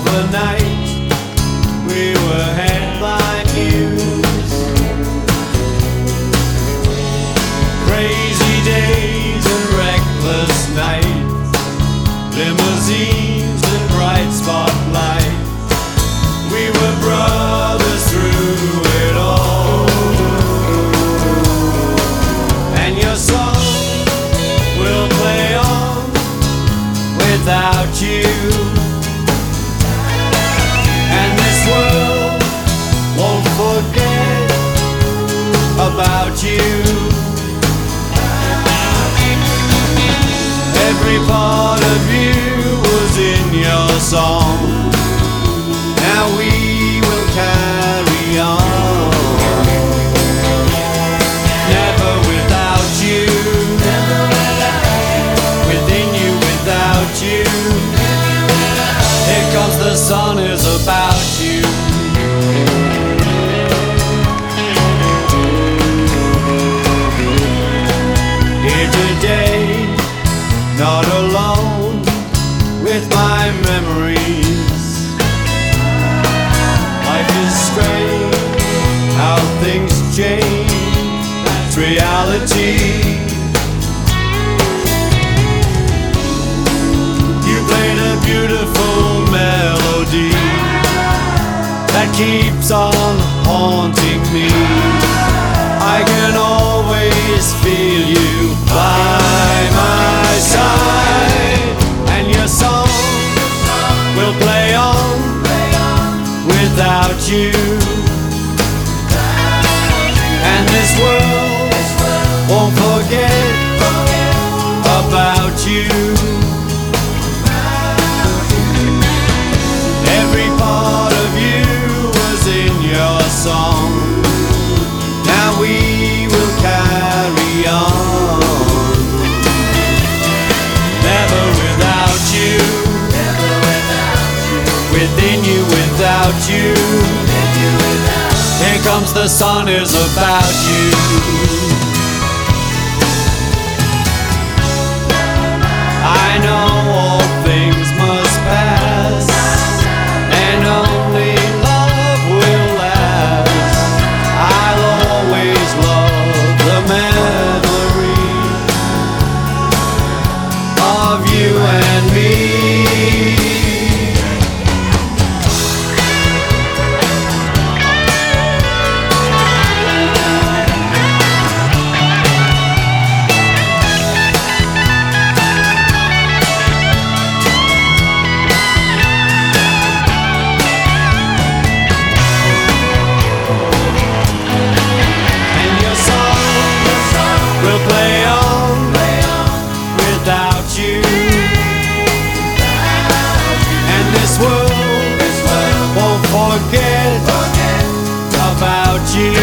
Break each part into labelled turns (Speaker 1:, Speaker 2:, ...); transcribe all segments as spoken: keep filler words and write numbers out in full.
Speaker 1: the night we were headline news. Crazy days and reckless nights, limousines and bright spotlights. We were brothers through it all. And your song will play on without you. And this world won't forget about you. Every part of you was in your song. Now we will carry on. Never without you. Within you, without you. Here comes the sun is about you. Here today, not alone with my memories. Life is strange, how things change. That's reality. You played a beautiful melody that keeps on haunting me. I can always feel you by my side, and your song will play on without you. And this world won't forget about you. Every part of you was in your song. Now we will carry on. Never without you. Within you, without you. Here comes the sun is about you. I know all things must pass, and only love will last. I'll always love the memory of you and me. Forget about you.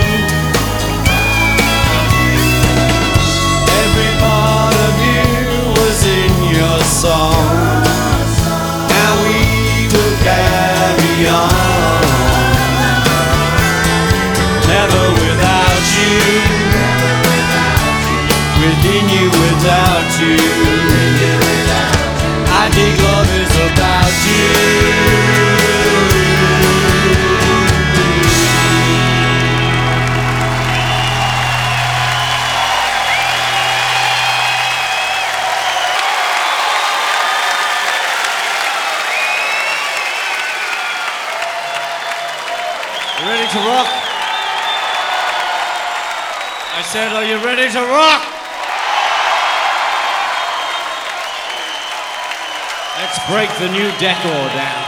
Speaker 1: Every part of you was in your song. Now we will carry on. Never without you. Within you, without you. I think love is about you. Ready to rock? I said, are you ready to rock? Let's break the new decor down.